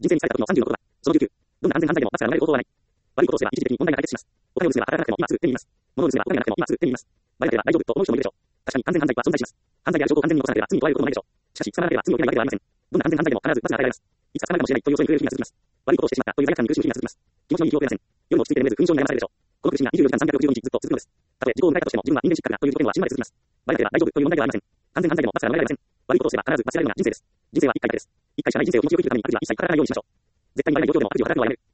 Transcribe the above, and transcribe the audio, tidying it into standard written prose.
人生に疲れた時の30の言葉。その19。どんな安全犯罪でも罰が生まれる方法はない。悪いことをすれば一時的に問題が解決します。お金を盗めば働かなくても今すぐ手に入れます。物を盗めばお金がなくても今すぐ手に入れます。バレなければ大丈夫と思う人もいるでしょう。確かに安全犯罪は存在します。犯罪や証拠を完全に残さなければ罪に問われることもないでしょう。しかし、捕まらなければ罪を受けないわけではありません。どんな安全犯罪でも必ず罰が与えられます。いつか捕まるかもしれないという恐れに苦しみが続きます。悪いことをしてしまったという罪悪感に苦しむ日が続きます。気持ちのいい記憶が出ません。夜も落ち着いて眠れず不眠症に悩まされるでしょう。この苦しみが24時間365日ずっと続くのです。たとえ事故を迎えたとしても自分は人間失格だという条件は死ぬまで続きます。バレなければ大丈夫という問題ではありません。完全犯罪でも罰が与えられません。悪いことをすれば必ず罰せられるのが人生です。人生は一回だけです。一回しかない人生を気持ちよく生きるために悪事は一切働かないようにしましょう。絶対に悪い状況でも悪事を働くのはやめる。